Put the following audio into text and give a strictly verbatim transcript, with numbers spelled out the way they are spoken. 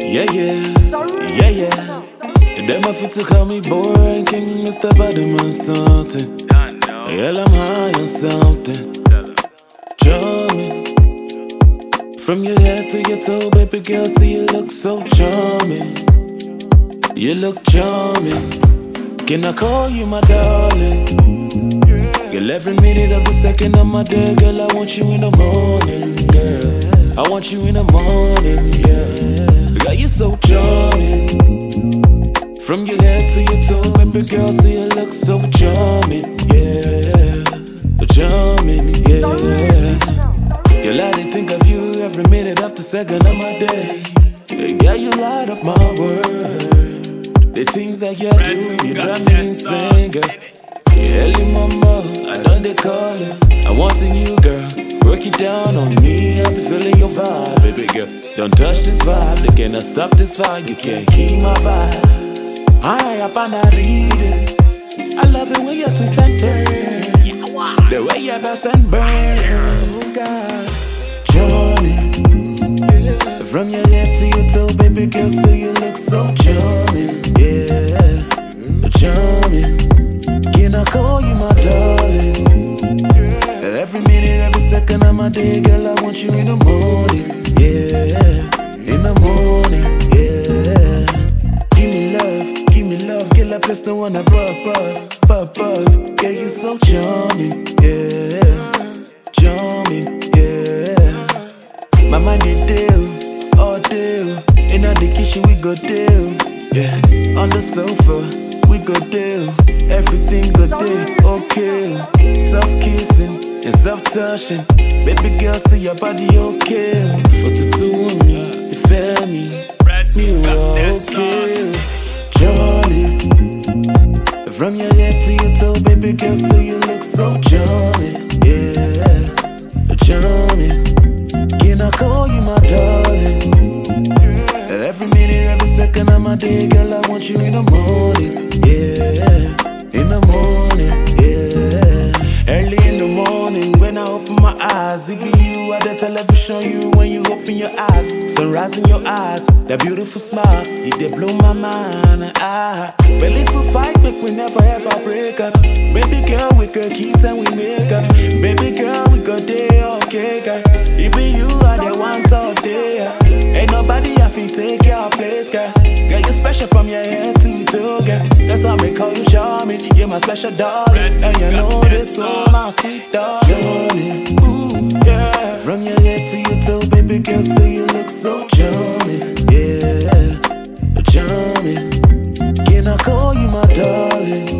Yeah, yeah, yeah, yeah. Them a fit to call me boring king, Mister Badman or something. Hell, I'm high on something. Charming. From your head to your toe, baby girl, see you look so charming. You look charming. Can I call you my darling? Girl, every minute of the second of my day, girl, I want you in the morning, girl. I want you in the morning, yeah. Girl, you so charming. From your head to your toe, baby girl, see you look so charming, yeah. Charming, yeah. Girl, I did think of you every minute of the second of my day. Hey, girl, you light up my world. The things that you do, you drive me insane, girl. Early mama, I done they call her. I want a new girl. Work it down on me, I be feeling your vibe, baby girl. Don't touch this vibe, they cannot stop this vibe. You can't keep my vibe. I up and I read it. I love it when you twist and turn. The way you bust and burn, oh God. Charming. From your head to your toe, baby girl, so you look so charming, yeah. Charming. Can I call you my darling? Every minute, every second of my day, girl, I want you in the morning, yeah. In the morning, yeah. Give me love, give me love, girl, I place no one above, above, above. Yeah, you so charming, yeah. Charming, yeah. My mind is deal, all deal. In the kitchen we go deal, yeah. On the sofa we go deal. Everything go deal, okay. Soft kissing and soft touching. Baby girl, see your body okay. But you two me, you feel me. You are okay. Charming. From your head to your toe, baby girl, so you look so charming, yeah. Charming. Can I call you my darling? Every minute, every second of my day, girl, I want you in the morning, yeah. In the morning, yeah. Early in the morning, when I open my eyes, it be you at the television, you when you open your eyes. Sunrise in your eyes, that beautiful smile, it they blow my mind. Ah, well if we fight, make we never ever break up. Baby girl, we could kiss and we make up. Baby girl, we go day, okay, girl. It be you at the one all day. Ain't nobody have to take your place, girl. Girl, you special from your head to toe, girl. That's why I call you charming. You're my special darling, and you know this, so my sweet darling. Ooh, yeah. From your head to your toe, baby girl, so you look so charming, yeah. Charming. Can I call you my darling?